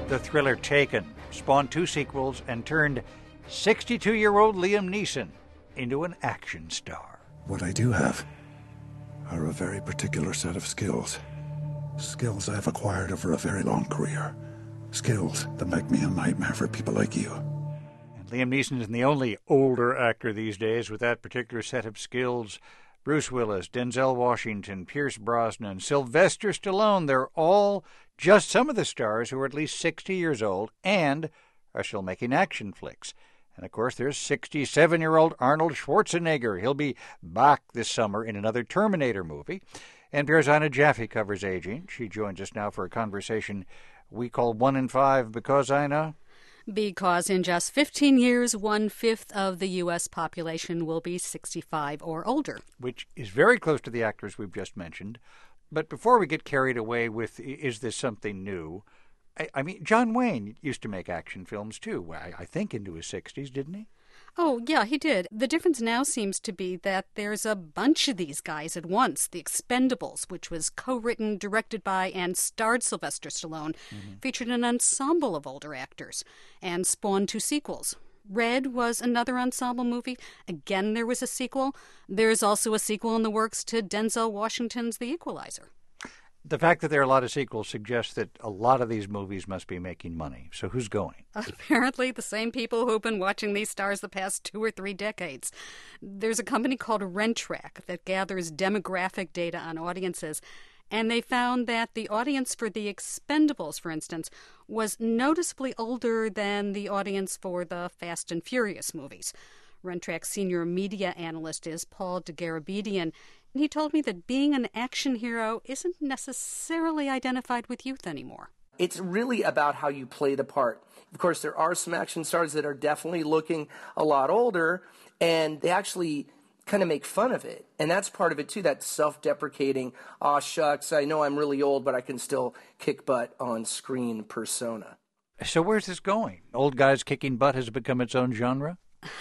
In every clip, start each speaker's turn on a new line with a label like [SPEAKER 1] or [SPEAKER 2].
[SPEAKER 1] The thriller Taken spawned 2 sequels and turned 62-year-old Liam Neeson into an action star.
[SPEAKER 2] What I do have are a very particular set of skills. Skills I've acquired over a very long career. Skills that make me a nightmare for people like you.
[SPEAKER 1] And Liam Neeson isn't the only older actor these days with that particular set of skills. Bruce Willis, Denzel Washington, Pierce Brosnan, Sylvester Stallone, they're all just some of the stars who are at least 60 years old and are still making action flicks. And, of course, there's 67-year-old Arnold Schwarzenegger. He'll be back this summer in another Terminator movie. NPR's Ina Jaffe covers aging. She joins us now for a conversation we call 1 in 5 because, Ina?
[SPEAKER 3] Because in just 15 years, 1/5 of the U.S. population will be 65 or older.
[SPEAKER 1] Which is very close to the actors we've just mentioned. But before we get carried away with, is this something new? I mean, John Wayne used to make action films, too, I think into his 60s, didn't he?
[SPEAKER 3] Oh, yeah, he did. The difference now seems to be that there's a bunch of these guys at once. The Expendables, which was co-written, directed by, and starred Sylvester Stallone, featured an ensemble of older actors and spawned 2 sequels. Red was another ensemble movie. Again, there was a sequel. There's also a sequel in the works to Denzel Washington's The Equalizer.
[SPEAKER 1] The fact that there are a lot of sequels suggests that a lot of these movies must be making money. So who's going?
[SPEAKER 3] Apparently the same people who've been watching these stars the past 2 or 3 decades. There's a company called Rentrak that gathers demographic data on audiences, and they found that the audience for The Expendables, for instance, was noticeably older than the audience for the Fast and Furious movies. Rentrak's senior media analyst is Paul DeGarabedian. He told me that being an action hero isn't necessarily identified with youth anymore.
[SPEAKER 4] It's really about how you play the part. Of course, there are some action stars that are definitely looking a lot older, and they actually kind of make fun of it. And that's part of it, too, that self-deprecating, aw, shucks, I know I'm really old, but I can still kick butt on screen persona.
[SPEAKER 1] So where's this going? Old guys kicking butt has become its own genre?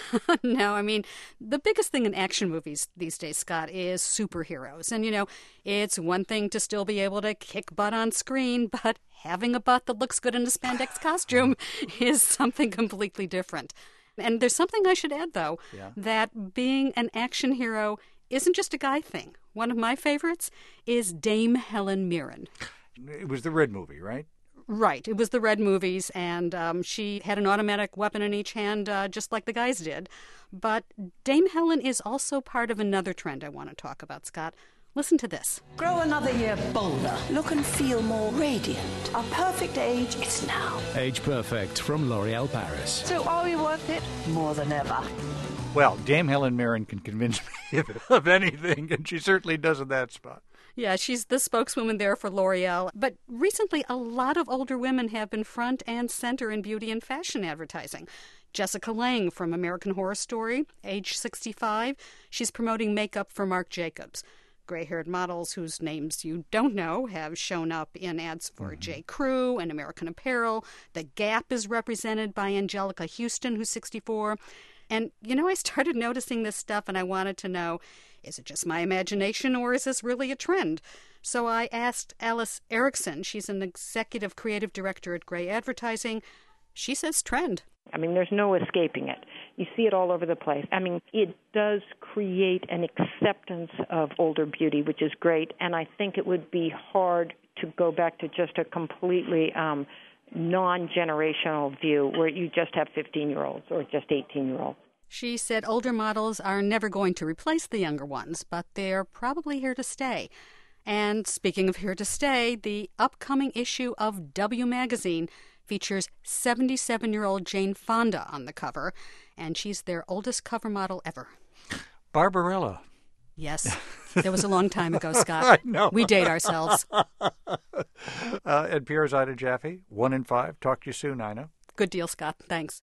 [SPEAKER 3] No, I mean, the biggest thing in action movies these days, Scott, is superheroes. And, it's one thing to still be able to kick butt on screen, but having a butt that looks good in a spandex costume is something completely different. And there's something I should add, though, that being an action hero isn't just a guy thing. One of my favorites is Dame Helen Mirren.
[SPEAKER 1] It was the Red movie, right?
[SPEAKER 3] Right. It was the Red movies, and she had an automatic weapon in each hand, just like the guys did. But Dame Helen is also part of another trend I want to talk about, Scott. Listen to this.
[SPEAKER 5] Grow another year bolder. Look and feel more radiant. Our perfect age is now.
[SPEAKER 6] Age Perfect from L'Oréal Paris.
[SPEAKER 5] So are we worth it? More than ever.
[SPEAKER 1] Well, Dame Helen Mirren can convince me of anything, and she certainly does in that spot.
[SPEAKER 3] Yeah, she's the spokeswoman there for L'Oreal. But recently, a lot of older women have been front and center in beauty and fashion advertising. Jessica Lange from American Horror Story, age 65. She's promoting makeup for Marc Jacobs. Gray-haired models whose names you don't know have shown up in ads for J. Crew and American Apparel. The Gap is represented by Angelica Houston, who's 64. And, I started noticing this stuff and I wanted to know, is it just my imagination or is this really a trend? So I asked Alice Erickson. She's an executive creative director at Gray Advertising. She says trend.
[SPEAKER 7] I mean, there's no escaping it. You see it all over the place. I mean, it does create an acceptance of older beauty, which is great. And I think it would be hard to go back to just a completely non-generational view where you just have 15-year-olds or just 18-year-olds.
[SPEAKER 3] She said older models are never going to replace the younger ones, but they're probably here to stay. And speaking of here to stay, the upcoming issue of W Magazine features 77-year-old Jane Fonda on the cover, and she's their oldest cover model ever.
[SPEAKER 1] Barbarella.
[SPEAKER 3] Yes. That was a long time ago, Scott.
[SPEAKER 1] I know.
[SPEAKER 3] We date ourselves.
[SPEAKER 1] NPR's Ina Jaffe, 1 in 5. Talk to you soon, Ina.
[SPEAKER 3] Good deal, Scott. Thanks.